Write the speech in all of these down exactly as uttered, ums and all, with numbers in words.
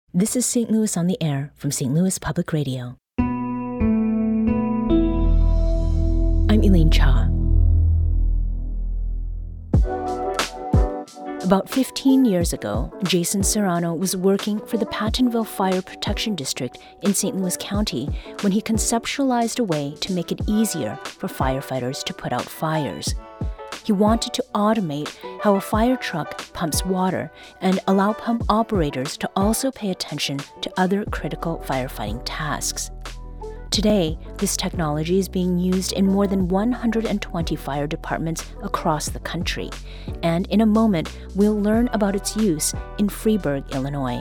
This is Saint Louis on the Air from Saint Louis Public Radio. I'm Elaine Cha. About fifteen years ago, Jason Serrano was working for the Pattonville Fire Protection District in Saint Louis County when he conceptualized a way to make it easier for firefighters to put out fires. He wanted to automate how a fire truck pumps water and allow pump operators to also pay attention to other critical firefighting tasks. Today, this technology is being used in more than one hundred twenty fire departments across the country, and in a moment, we'll learn about its use in Freeburg, Illinois.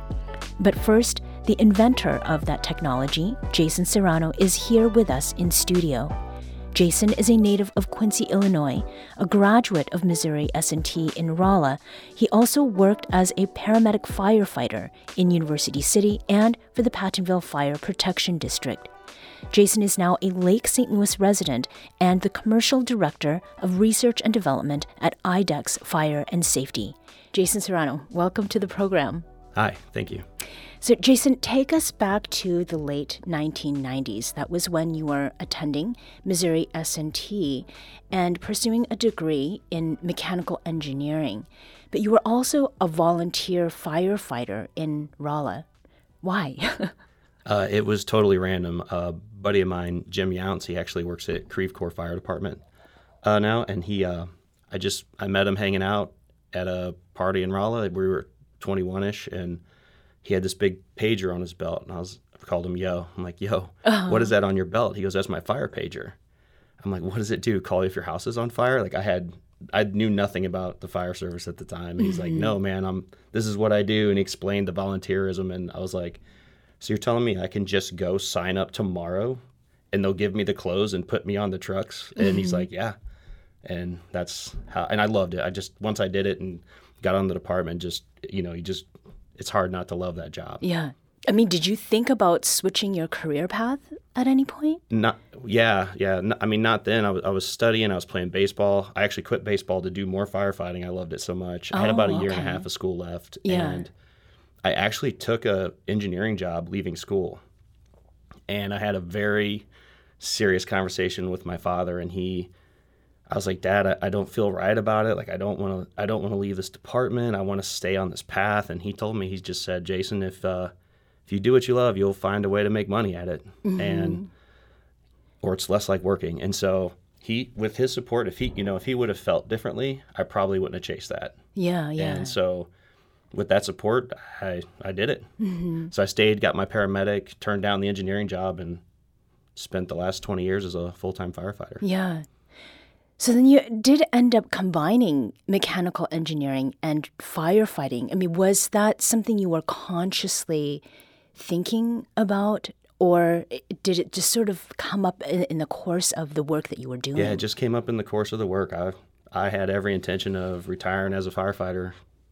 But first, the inventor of that technology, Jason Serrano, is here with us in studio. Jason is a native of Quincy, Illinois, a graduate of Missouri S and T in Rolla. He also worked as a paramedic firefighter in University City and for the Pattonville Fire Protection District. Jason is now a Lake Saint Louis resident and the commercial director of research and development at I DEX Fire and Safety. Jason Serrano, welcome to the program. Hi, thank you. So, Jason, take us back to the late nineteen nineties. That was when you were attending Missouri S and T and pursuing a degree in mechanical engineering. But you were also a volunteer firefighter in Rolla. Why? uh, it was totally random. A buddy of mine, Jim Younts, he actually works at Creve Coeur Fire Department uh, now, and he, uh, I just, I met him hanging out at a party in Rolla. We were twenty-one-ish, and he had this big pager on his belt, and I was I called him Yo. I'm like, Yo, uh-huh. What is that on your belt? He goes, that's my fire pager. I'm like, what does it do? Call you if your house is on fire? Like I had, I knew nothing about the fire service at the time. And he's mm-hmm. like, no, man, I'm. This is what I do. And he explained the volunteerism, and I was like, so you're telling me I can just go sign up tomorrow, and they'll give me the clothes and put me on the trucks? And mm-hmm. he's like, yeah. And that's how. And I loved it. I just once I did it and got on the department, just you know, you just. It's hard not to love that job. Yeah. I mean, did you think about switching your career path at any point? Not, yeah, yeah. No, I mean, not then. I was, I was studying. I was playing baseball. I actually quit baseball to do more firefighting. I loved it so much. Oh, I had about a year okay. and a half of school left. Yeah. And I actually took a engineering job leaving school. And I had a very serious conversation with my father, and he... I was like, Dad, I, I don't feel right about it. Like, I don't want to. I don't want to leave this department. I want to stay on this path. And he told me, he just said, Jason, if uh, if you do what you love, you'll find a way to make money at it, mm-hmm. and or it's less like working. And so he, with his support, if he, you know, if he would have felt differently, I probably wouldn't have chased that. Yeah, yeah. And so, with that support, I I did it. Mm-hmm. So I stayed, got my paramedic, turned down the engineering job, and spent the last twenty years as a full-time firefighter. Yeah. So then you did end up combining mechanical engineering and firefighting. I mean, was that something you were consciously thinking about, or did it just sort of come up in, in the course of the work that you were doing? Yeah, it just came up in the course of the work. I I had every intention of retiring as a firefighter.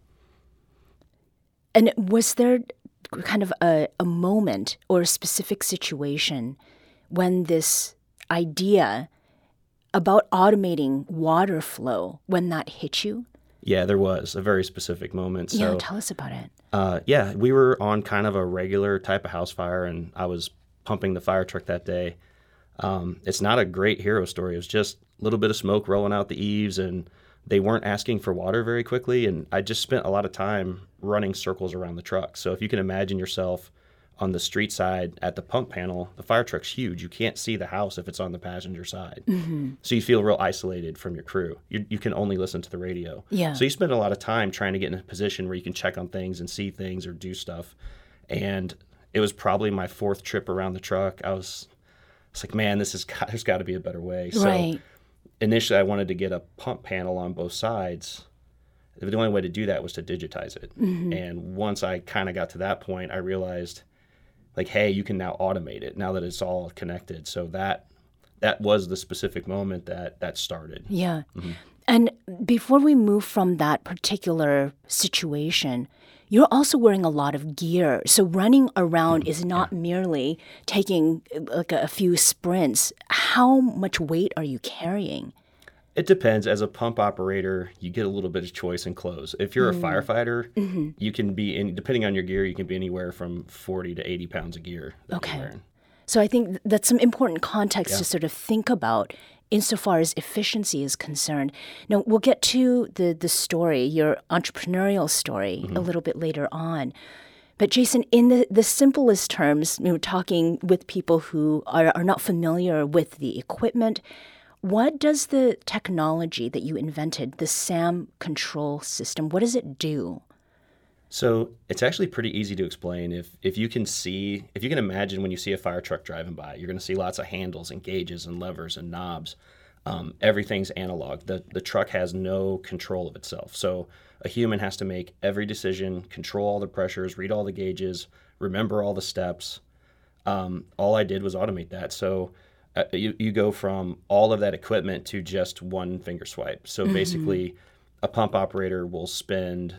And was there kind of a, a moment or a specific situation when this idea about automating water flow, when that hit you? Yeah, there was a very specific moment. So, yeah, tell us about it. Uh, yeah, we were on kind of a regular type of house fire, and I was pumping the fire truck that day. Um, it's not a great hero story. It was just a little bit of smoke rolling out the eaves, and they weren't asking for water very quickly, and I just spent a lot of time running circles around the truck. So if you can imagine yourself on the street side at the pump panel, the fire truck's huge. You can't see the house if it's on the passenger side. Mm-hmm. So you feel real isolated from your crew. You, you can only listen to the radio. Yeah. So you spend a lot of time trying to get in a position where you can check on things and see things or do stuff. And it was probably my fourth trip around the truck. I was, I was like, man, this is there's got to be a better way. So right. Initially, I wanted to get a pump panel on both sides. The only way to do that was to digitize it. Mm-hmm. And once I kind of got to that point, I realized, like, hey, you can now automate it now that it's all connected. So that that was the specific moment that that started. Yeah. Mm-hmm. And before we move from that particular situation, you're also wearing a lot of gear. So running around is not yeah. merely taking like a, a few sprints. How much weight are you carrying? It depends. As a pump operator, you get a little bit of choice in clothes. If you're mm. a firefighter, mm-hmm. you can be, in, depending on your gear, you can be anywhere from forty to eighty pounds of gear that okay. you're wearing. So I think that's some important context yeah. to sort of think about insofar as efficiency is concerned. Now, we'll get to the, the story, your entrepreneurial story, mm-hmm. a little bit later on. But Jason, in the, the simplest terms, you know, talking with people who are, are not familiar with the equipment, what does the technology that you invented, the SAM control system, what does it do? So it's actually pretty easy to explain. If if you can see, if you can imagine when you see a fire truck driving by, you're going to see lots of handles and gauges and levers and knobs. Um, everything's analog. The the truck has no control of itself. So a human has to make every decision, control all the pressures, read all the gauges, remember all the steps. Um, all I did was automate that. So uh, you, you go from all of that equipment to just one finger swipe. So mm-hmm. basically, a pump operator will spend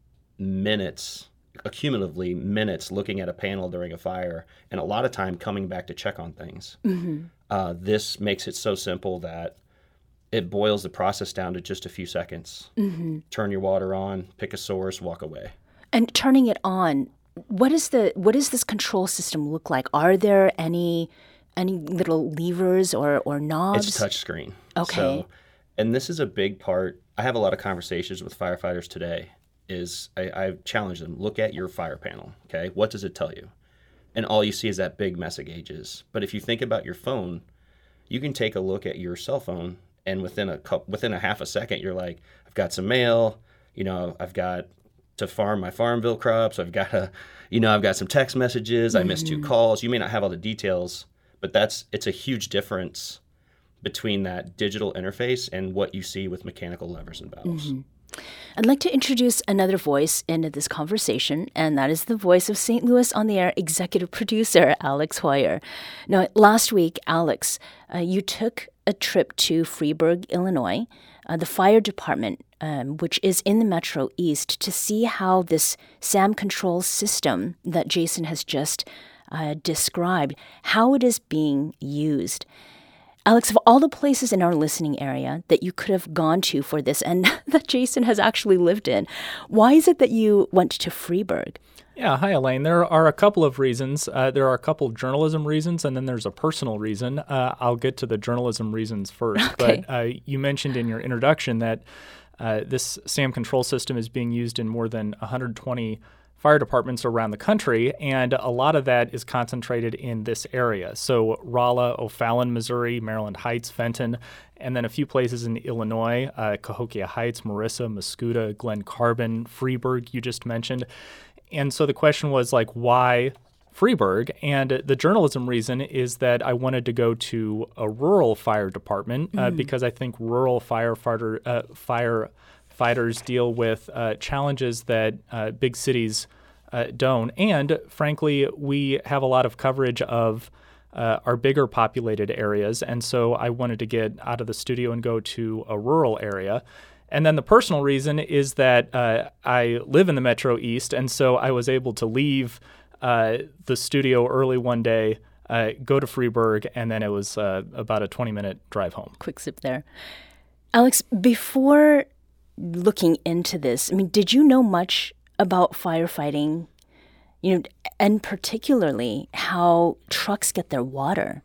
minutes, accumulatively minutes, looking at a panel during a fire, and a lot of time coming back to check on things. Mm-hmm. Uh, this makes it so simple that it boils the process down to just a few seconds. Mm-hmm. Turn your water on, pick a source, walk away. And turning it on, what is the what does this control system look like? Are there any any little levers or, or knobs? It's touch screen. Okay. So, and this is a big part. I have a lot of conversations with firefighters today. Is I, I challenge them, look at your fire panel, okay? What does it tell you? And all you see is that big mess of gauges. But if you think about your phone, you can take a look at your cell phone, and within a couple, within a half a second, you're like, I've got some mail, you know, I've got to farm my Farmville crops, I've got a, you know, I've got some text messages, mm-hmm. I missed two calls. You may not have all the details, but that's it's a huge difference between that digital interface and what you see with mechanical levers and valves. Mm-hmm. I'd like to introduce another voice into this conversation, and that is the voice of Saint Louis on the Air executive producer, Alex Hoyer. Now, last week, Alex, uh, you took a trip to Freeburg, Illinois, uh, the fire department, um, which is in the Metro East, to see how this SAM control system that Jason has just uh, described, how it is being used. Alex, of all the places in our listening area that you could have gone to for this and that Jason has actually lived in, why is it that you went to Freeburg? Yeah, hi, Elaine. There are a couple of reasons. Uh, there are a couple of journalism reasons, and then there's a personal reason. Uh, I'll get to the journalism reasons first. Okay. But uh, you mentioned in your introduction that uh, this SAM control system is being used in more than one hundred twenty fire departments around the country, and a lot of that is concentrated in this area. So Rolla, O'Fallon, Missouri, Maryland Heights, Fenton, and then a few places in Illinois, uh, Cahokia Heights, Marissa, Mascoutah, Glen Carbon, Freeburg, you just mentioned. And so the question was, like, why Freeburg? And the journalism reason is that I wanted to go to a rural fire department uh, mm. because I think rural firefighter uh, fire fighters deal with uh, challenges that uh, big cities uh, don't. And frankly, we have a lot of coverage of uh, our bigger populated areas. And so I wanted to get out of the studio and go to a rural area. And then the personal reason is that uh, I live in the Metro East. And so I was able to leave uh, the studio early one day, uh, go to Freeburg, and then it was uh, about a twenty minute drive home. Quick zip there. Alex, before looking into this, I mean, did you know much about firefighting, you know, and particularly how trucks get their water?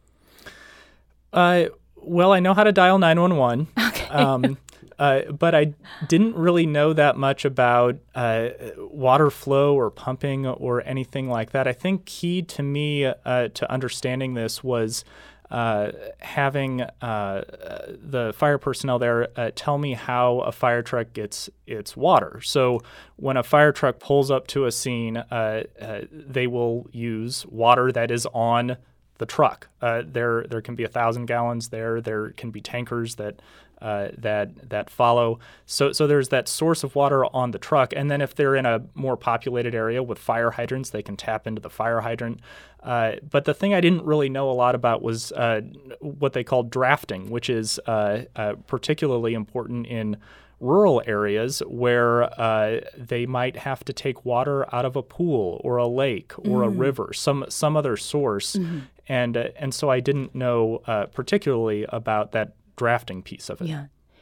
Uh, well, I know how to dial nine one one. Okay. Um, uh, but I didn't really know that much about uh, water flow or pumping or anything like that. I think key to me uh, to understanding this was Uh, having uh, the fire personnel there uh, tell me how a fire truck gets its water. So when a fire truck pulls up to a scene, uh, uh, they will use water that is on the truck. Uh, there, there can be a thousand gallons there. There can be tankers that uh, that that follow. So, so there's that source of water on the truck. And then if they're in a more populated area with fire hydrants, they can tap into the fire hydrant. Uh, but the thing I didn't really know a lot about was uh, what they call drafting, which is uh, uh, particularly important in rural areas where uh, they might have to take water out of a pool or a lake or mm. a river, some some other source. Mm-hmm. And uh, and so I didn't know uh, particularly about that drafting piece of it. Yeah.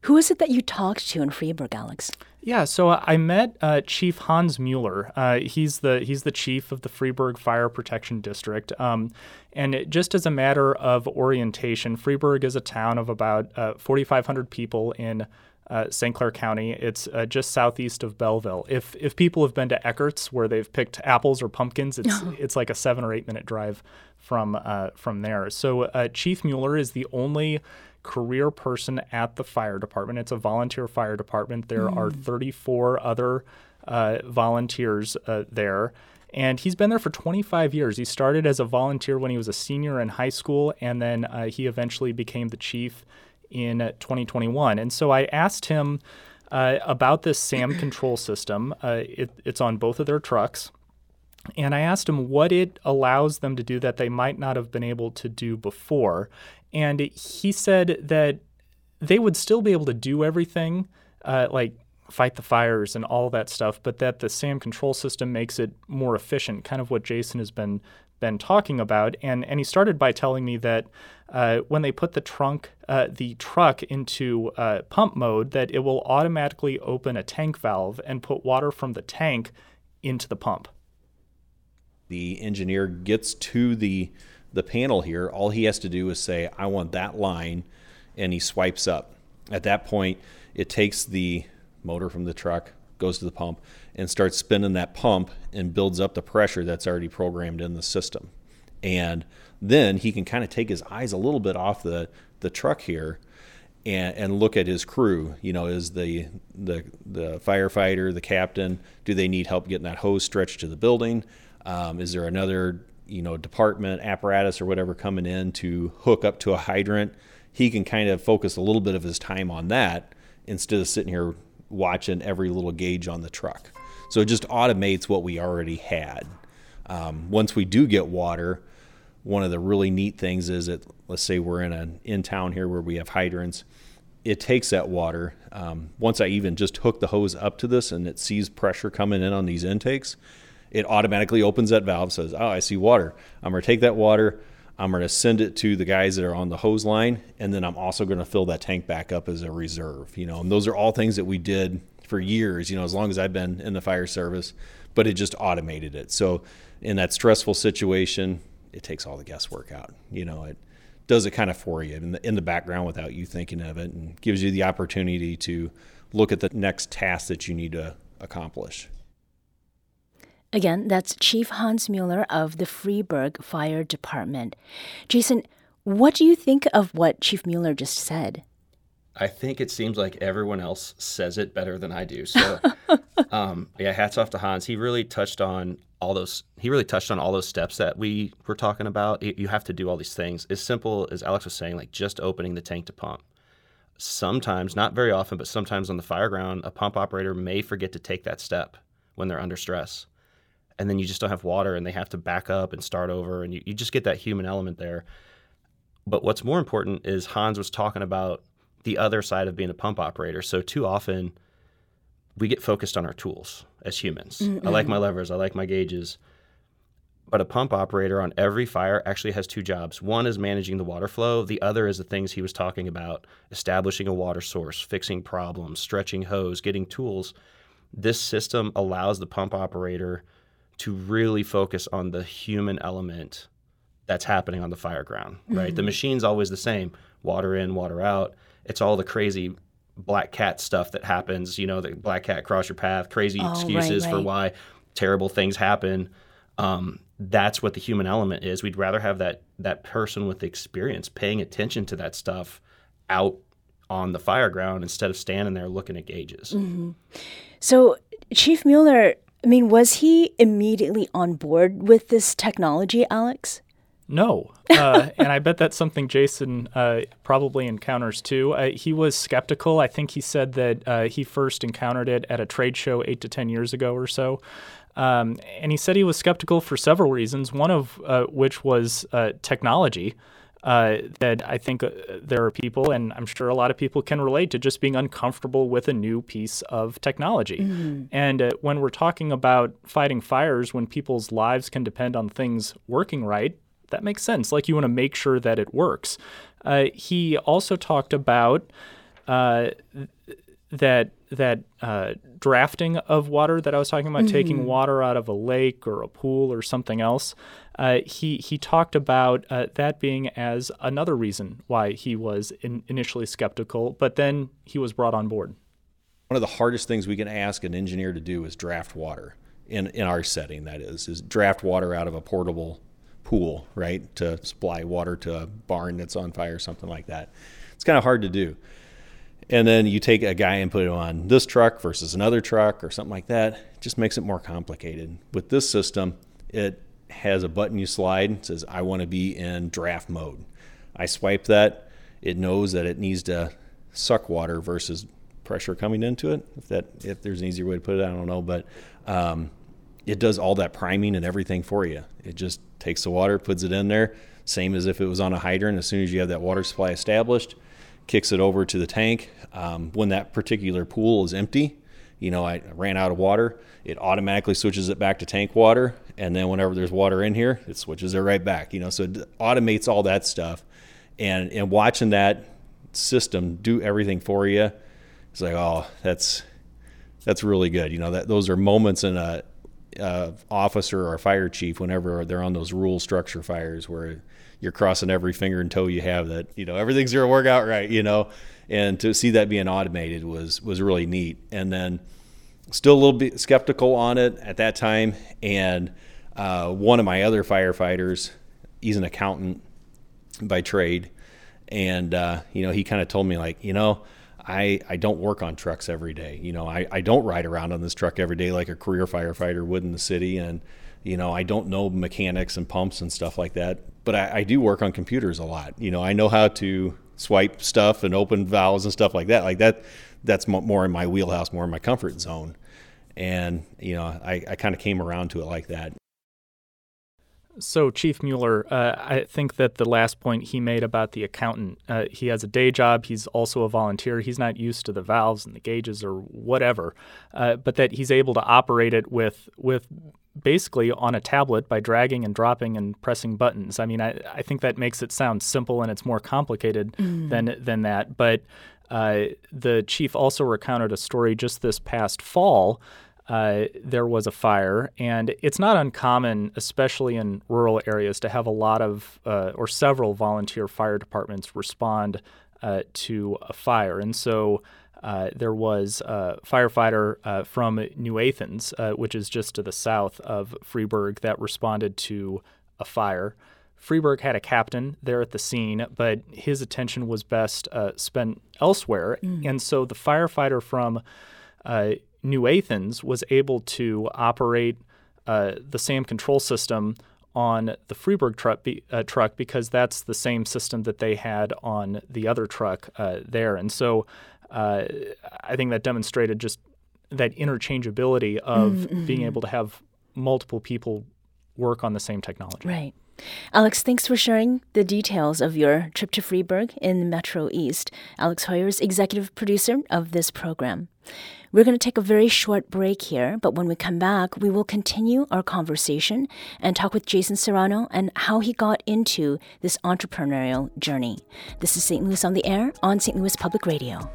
Who is it that you talked to in Freeburg, Alex? Yeah, so I met uh, Chief Hans Mueller. Uh, he's the he's the chief of the Freeburg Fire Protection District. Um, and it, just as a matter of orientation, Freeburg is a town of about uh, forty-five hundred people in uh, Saint Clair County. It's uh, just southeast of Belleville. If if people have been to Eckert's, where they've picked apples or pumpkins, it's it's like a seven or eight minute drive from uh, from there. So uh, Chief Mueller is the only career person at the fire department. It's a volunteer fire department. There mm. are thirty-four other uh, volunteers uh, there. And he's been there for twenty-five years. He started as a volunteer when he was a senior in high school, and then uh, he eventually became the chief in uh, twenty twenty-one. And so I asked him uh, about this SAM control system. Uh, it, it's on both of their trucks. And I asked him what it allows them to do that they might not have been able to do before. And he said that they would still be able to do everything, uh, like fight the fires and all that stuff, but that the SAM control system makes it more efficient, kind of what Jason has been been talking about. And and he started by telling me that uh, when they put the trunk, uh, the truck into uh, pump mode, that it will automatically open a tank valve and put water from the tank into the pump. The engineer gets to the the panel here. All he has to do is say, I want that line, and he swipes up. At that point, it takes the motor from the truck, goes to the pump, and starts spinning that pump and builds up the pressure that's already programmed in the system. And then he can kind of take his eyes a little bit off the, the truck here and, and look at his crew. You know, is the, the the firefighter, the captain, do they need help getting that hose stretched to the building? Um, is there another you know, department, apparatus, or whatever coming in to hook up to a hydrant? He can kind of focus a little bit of his time on that instead of sitting here watching every little gauge on the truck. So it just automates what we already had. Um, once we do get water, one of the really neat things is that, let's say we're in a in town here where we have hydrants, it takes that water. Um, once I even just hook the hose up to this and it sees pressure coming in on these intakes, it automatically opens that valve, says, oh, I see water. I'm going to take that water, I'm going to send it to the guys that are on the hose line, and then I'm also going to fill that tank back up as a reserve. You know, and those are all things that we did for years, you know, as long as I've been in the fire service, but it just automated it. So in that stressful situation, it takes all the guesswork out. You know, it does it kind of for you in the, in the background without you thinking of it, and gives you the opportunity to look at the next task that you need to accomplish. Again, that's Chief Hans Mueller of the Freeburg Fire Department. Jason, what do you think of what Chief Mueller just said? I think it seems like everyone else says it better than I do. So, um, yeah, hats off to Hans. He really touched on all those. He really touched on all those steps that we were talking about. You have to do all these things. As simple as Alex was saying, like just opening the tank to pump. Sometimes, not very often, but sometimes on the fire ground, a pump operator may forget to take that step when they're under stress. And then you just don't have water, and they have to back up and start over, and you, you just get that human element there. But what's more important is Hans was talking about the other side of being a pump operator. So too often we get focused on our tools as humans. Mm-hmm. I like my levers, I like my gauges. But a pump operator on every fire actually has two jobs. One is managing the water flow. The other is the things he was talking about, establishing a water source, fixing problems, stretching hose, getting tools. This system allows the pump operator to really focus on the human element that's happening on the fire ground, right? Mm-hmm. The machine's always the same, water in, water out. It's all the crazy black cat stuff that happens, you know, the black cat cross your path, crazy oh, excuses right, right. for why terrible things happen. Um, that's what the human element is. We'd rather have that that person with experience paying attention to that stuff out on the fire ground instead of standing there looking at gauges. Mm-hmm. So Chief Mueller, I mean, was he immediately on board with this technology, Alex? No. Uh, and I bet that's something Jason uh, probably encounters too. Uh, he was skeptical. I think he said that uh, he first encountered it at a trade show eight to ten years ago or so. Um, and he said he was skeptical for several reasons, one of uh, which was uh, technology. Uh, that I think uh, there are people, and I'm sure a lot of people can relate to, just being uncomfortable with a new piece of technology. Mm-hmm. And uh, when we're talking about fighting fires, when people's lives can depend on things working right, that makes sense. Like, you want to make sure that it works. Uh, he also talked about uh, that that uh, drafting of water that I was talking about, mm-hmm. taking water out of a lake or a pool or something else, uh, he he talked about uh, that being as another reason why he was in, initially skeptical, but then he was brought on board. One of the hardest things we can ask an engineer to do is draft water in, in our setting, that is, is draft water out of a portable pool, right, to supply water to a barn that's on fire, something like that. It's kind of hard to do. And then you take a guy and put him on this truck versus another truck or something like that. It just makes it more complicated. With this system, it has a button you slide. It says, I want to be in draft mode. I swipe that. It knows that it needs to suck water versus pressure coming into it. If that, if there's an easier way to put it, I don't know. But um, it does all that priming and everything for you. It just takes the water, puts it in there, same as if it was on a hydrant. As soon as you have that water supply established, kicks it over to the tank. Um, when that particular pool is empty, you know, I ran out of water, it automatically switches it back to tank water. And then whenever there's water in here, it switches it right back, you know, so it automates all that stuff. And, and watching that system do everything for you, it's like, oh, that's, that's really good. You know, that those are moments in a, a officer or a fire chief, whenever they're on those rural structure fires where you're crossing every finger and toe you have that, you know, everything's going to work out right, you know, and to see that being automated was, was really neat. And then still a little bit skeptical on it at that time. And uh, one of my other firefighters, he's an accountant by trade. And, uh, you know, he kind of told me like, you know, I, I don't work on trucks every day. You know, I, I don't ride around on this truck every day like a career firefighter would in the city. And, you know, I don't know mechanics and pumps and stuff like that. But I, I do work on computers a lot. You know, I know how to swipe stuff and open valves and stuff like that. Like that, that's more in my wheelhouse, more in my comfort zone. And, you know, I, I kind of came around to it like that. So, Chief Mueller, uh, I think that the last point he made about the accountant, uh, he has a day job. He's also a volunteer. He's not used to the valves and the gauges or whatever, uh, but that he's able to operate it with with basically on a tablet by dragging and dropping and pressing buttons. I mean, I, I think that makes it sound simple, and it's more complicated mm. than than that. But uh, the chief also recounted a story just this past fall. Uh, there was a fire, and it's not uncommon, especially in rural areas, to have a lot of uh, or several volunteer fire departments respond uh, to a fire. And so uh, there was a firefighter uh, from New Athens, uh, which is just to the south of Freeburg, that responded to a fire. Freeburg had a captain there at the scene, but his attention was best uh, spent elsewhere. Mm. And so the firefighter from uh, New Athens was able to operate uh, the SAM control system on the Freeburg truck, be, uh, truck because that's the same system that they had on the other truck uh, there. And so uh, I think that demonstrated just that interchangeability of mm-hmm. being able to have multiple people work on the same technology. Right. Alex, thanks for sharing the details of your trip to Freeburg in the Metro East. Alex Heuer is executive producer of this program. We're going to take a very short break here, but when we come back, we will continue our conversation and talk with Jason Serrano and how he got into this entrepreneurial journey. This is Saint Louis on the Air on Saint Louis Public Radio.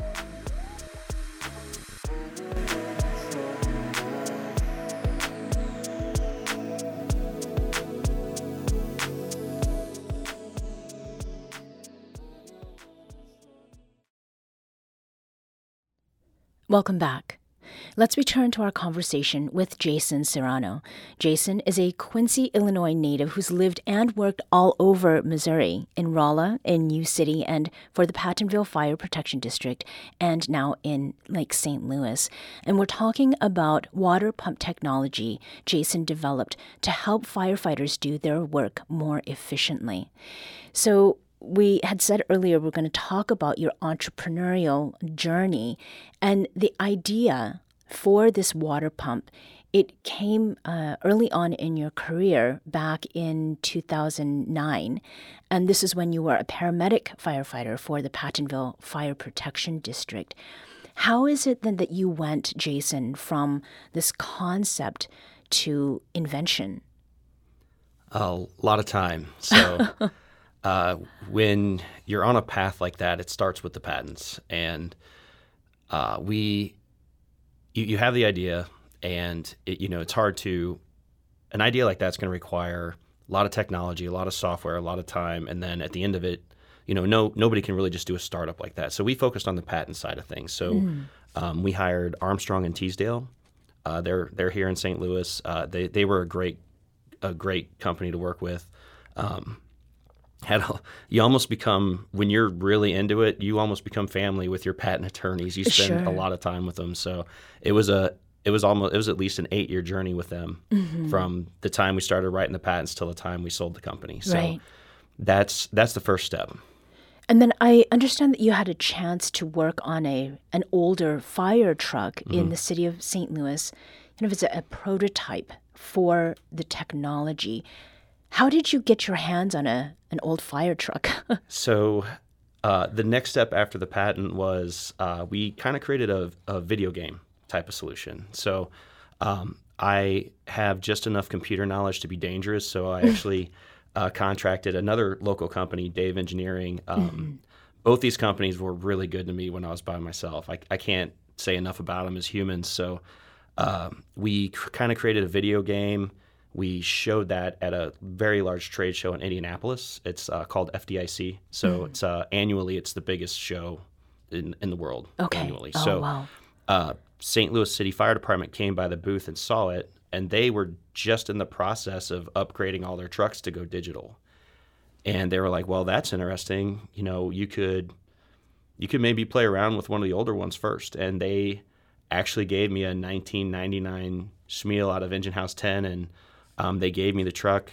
Welcome back. Let's return to our conversation with Jason Serrano. Jason is a Quincy, Illinois native who's lived and worked all over Missouri, in Rolla, in New City, and for the Pattonville Fire Protection District, and now in Lake Saint Louis. And we're talking about water pump technology Jason developed to help firefighters do their work more efficiently. So we had said earlier we're going to talk about your entrepreneurial journey, and the idea for this water pump, it came uh, early on in your career back in two thousand nine, and this is when you were a paramedic firefighter for the Pattonville Fire Protection District. How is it then that you went, Jason, from this concept to invention? A lot of time. So uh, when you're on a path like that, it starts with the patents. And uh, we, you, you have the idea, and it, you know it's hard to, an idea like that's going to require a lot of technology, a lot of software, a lot of time, and then at the end of it, you know, no nobody can really just do a startup like that. So we focused on the patent side of things. So mm. um, we hired Armstrong and Teasdale. Uh, they're they're here in Saint Louis. Uh, they they were a great a great company to work with. Um, had a, you almost become, when you're really into it, you almost become family with your patent attorneys. You spend Sure. a lot of time with them. So it was a it was almost it was at least an eight year journey with them mm-hmm. from the time we started writing the patents till the time we sold the company. So Right. that's that's the first step. And then I understand that you had a chance to work on a an older fire truck mm-hmm. in the city of Saint Louis. Kind of as a, a prototype for the technology. How did you get your hands on a an old fire truck? So uh, the next step after the patent was uh, we kind of created a, a video game type of solution. So um, I have just enough computer knowledge to be dangerous. So I actually uh, contracted another local company, Dave Engineering. Um, mm-hmm. Both these companies were really good to me when I was by myself. I, I can't say enough about them as humans. So uh, we cr- kind of created a video game. We showed that at a very large trade show in Indianapolis. It's uh, called F D I C. So mm. it's uh, annually, it's the biggest show in, in the world okay. annually. Oh, so wow. uh, Saint Louis City Fire Department came by the booth and saw it, and they were just in the process of upgrading all their trucks to go digital. And they were like, well, that's interesting. You know, you could you could maybe play around with one of the older ones first. And they actually gave me a nineteen ninety-nine Schmiel out of Engine House ten, and Um, they gave me the truck.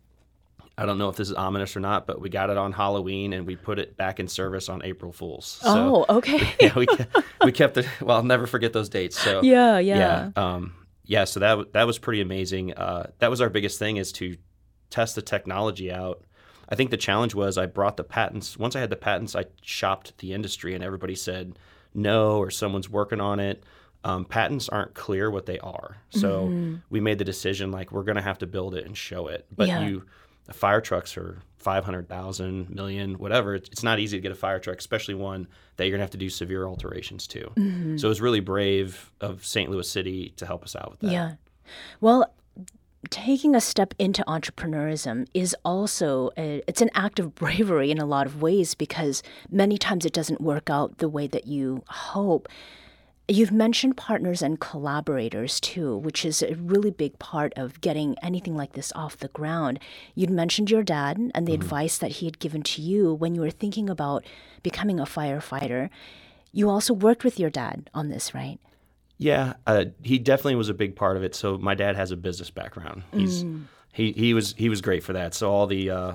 I don't know if this is ominous or not, but we got it on Halloween and we put it back in service on April Fools. So, oh, okay. yeah, we we kept it. Well, I'll never forget those dates. So yeah, yeah, yeah. Um, yeah. So that that was pretty amazing. Uh, that was our biggest thing, is to test the technology out. I think the challenge was I brought the patents. Once I had the patents, I shopped the industry, and everybody said no, or someone's working on it. Um, patents aren't clear what they are. So mm-hmm. we made the decision, like, we're going to have to build it and show it. But yeah. you, fire trucks are five hundred thousand, million, whatever. It's, it's not easy to get a fire truck, especially one that you're going to have to do severe alterations to. Mm-hmm. So it was really brave of Saint Louis City to help us out with that. Yeah. Well, taking a step into entrepreneurism is also, a, it's an act of bravery in a lot of ways, because many times it doesn't work out the way that you hope. You've mentioned partners and collaborators too, which is a really big part of getting anything like this off the ground. You'd mentioned your dad and the mm-hmm. advice that he had given to you when you were thinking about becoming a firefighter. You also worked with your dad on this, right? Yeah, uh, he definitely was a big part of it. So my dad has a business background. He's mm. he he was he was great for that. So all the uh,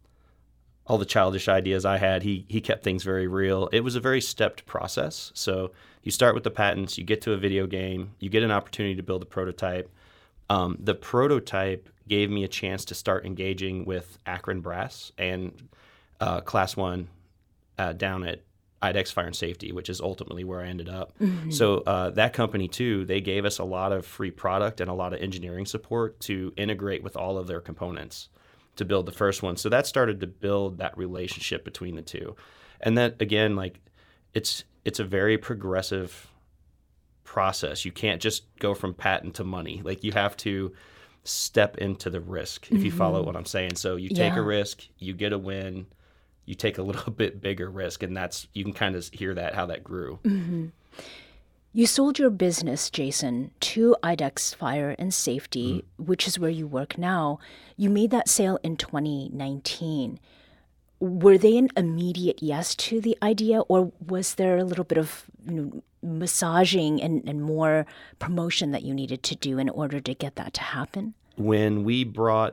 all the childish ideas I had, he he kept things very real. It was a very stepped process. So you start with the patents, you get to a video game, you get an opportunity to build a prototype. Um, the prototype gave me a chance to start engaging with Akron Brass and uh, Class One uh, down at I D E X Fire and Safety, which is ultimately where I ended up. Mm-hmm. So uh, that company too, they gave us a lot of free product and a lot of engineering support to integrate with all of their components to build the first one. So that started to build that relationship between the two. And that, again, like it's it's a very progressive process. You can't just go from patent to money. Like you have to step into the risk, if mm-hmm. you follow what I'm saying. So you take yeah. a risk, you get a win, you take a little bit bigger risk, and that's, you can kind of hear that, how that grew. Mm-hmm. You sold your business, Jason, to I D E X Fire and Safety, mm-hmm. which is where you work now. You made that sale in twenty nineteen. Were they an immediate yes to the idea, or was there a little bit of, you know, massaging and, and more promotion that you needed to do in order to get that to happen? When we brought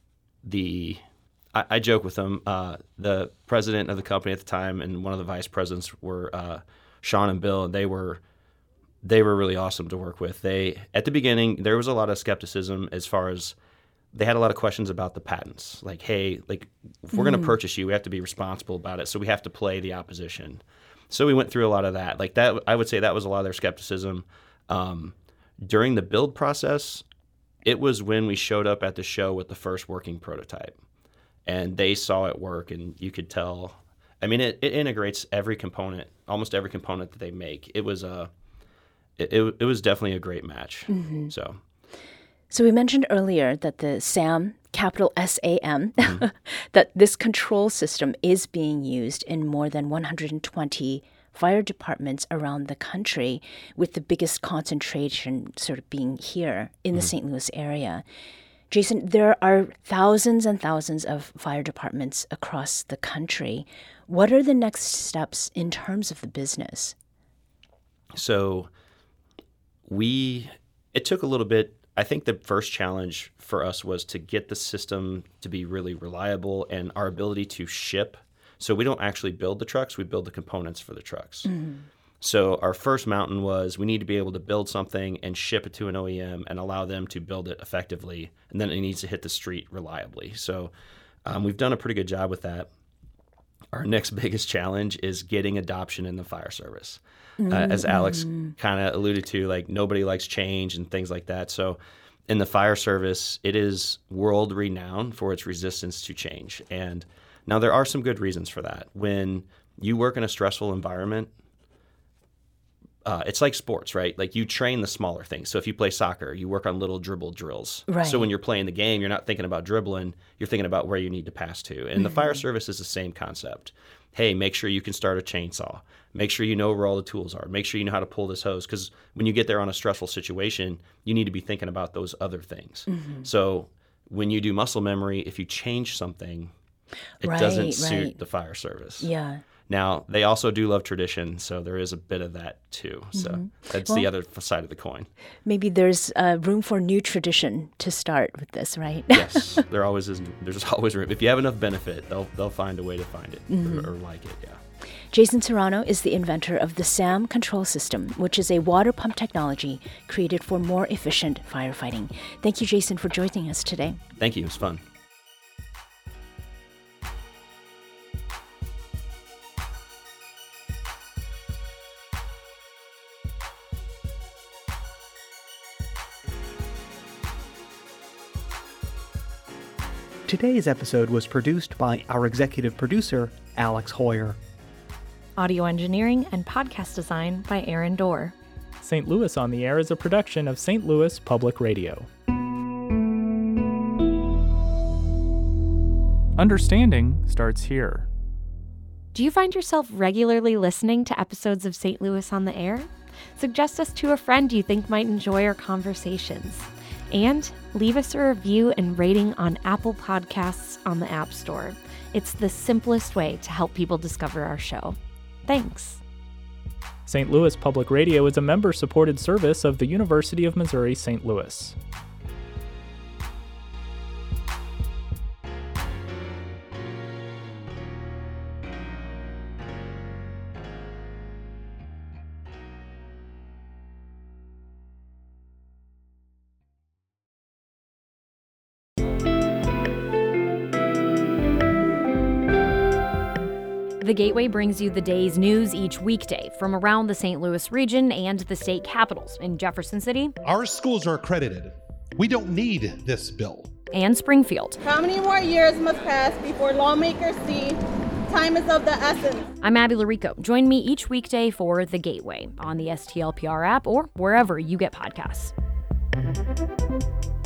the, I, I joke with them, uh, the president of the company at the time and one of the vice presidents were uh, Sean and Bill, and they were they were really awesome to work with. They, at the beginning, there was a lot of skepticism as far as they had a lot of questions about the patents. Like, hey, like if we're mm. going to purchase you, we have to be responsible about it. So we have to play the opposition. So we went through a lot of that. Like that, I would say that was a lot of their skepticism. Um, during the build process, it was when we showed up at the show with the first working prototype. and they saw it work, and you could tell. I mean, it, it integrates every component, almost every component that they make. It was a, it, it, it was definitely a great match. Mm-hmm. So, so we mentioned earlier that the SAM, capital S A M, mm-hmm. that this control system is being used in more than one hundred twenty fire departments around the country, with the biggest concentration sort of being here in the mm-hmm. Saint Louis area. Jason, there are thousands and thousands of fire departments across the country. What are the next steps in terms of the business? So we, it took a little bit. I think the first challenge for us was to get the system to be really reliable and our ability to ship. So we don't actually build the trucks, we build the components for the trucks. Mm-hmm. So our first mountain was we need to be able to build something and ship it to an O E M and allow them to build it effectively, and then it needs to hit the street reliably. So um, we've done a pretty good job with that. Our next biggest challenge is getting adoption in the fire service. Mm-hmm. Uh, as Alex kind of alluded to, like nobody likes change and things like that. So in the fire service, it is world renowned for its resistance to change. And now there are some good reasons for that. When you work in a stressful environment, Uh, it's like sports, right? Like you train the smaller things. So if you play soccer, you work on little dribble drills. Right. So when you're playing the game, you're not thinking about dribbling, you're thinking about where you need to pass to. And mm-hmm. the fire service is the same concept. Hey, make sure you can start a chainsaw. Make sure you know where all the tools are. Make sure you know how to pull this hose. Because when you get there on a stressful situation, you need to be thinking about those other things. Mm-hmm. So when you do muscle memory, if you change something, it right, doesn't suit right. the fire service. Yeah. Now, they also do love tradition, so there is a bit of that, too. So mm-hmm. that's well, the other side of the coin. Maybe there's uh, room for new tradition to start with this, right? Yes, there always is. There's always room. If you have enough benefit, they'll they'll find a way to find it mm-hmm. or, or like it, yeah. Jason Serrano is the inventor of the SAM control system, which is a water pump technology created for more efficient firefighting. Thank you, Jason, for joining us today. Thank you. It was fun. Today's episode was produced by our executive producer, Alex Hoyer. Audio engineering and podcast design by Aaron Dorr. Saint Louis on the Air is a production of Saint Louis Public Radio. Understanding starts here. Do you find yourself regularly listening to episodes of Saint Louis on the Air? Suggest us to a friend you think might enjoy our conversations. And leave us a review and rating on Apple Podcasts on the App Store. It's the simplest way to help people discover our show. Thanks. Saint Louis Public Radio is a member-supported service of the University of Missouri Saint Louis. The Gateway brings you the day's news each weekday from around the Saint Louis region and the state capitals in Jefferson City. Our schools are accredited. We don't need this bill. And Springfield. How many more years must pass before lawmakers see time is of the essence? I'm Abby Larico. Join me each weekday for The Gateway on the S T L P R app or wherever you get podcasts.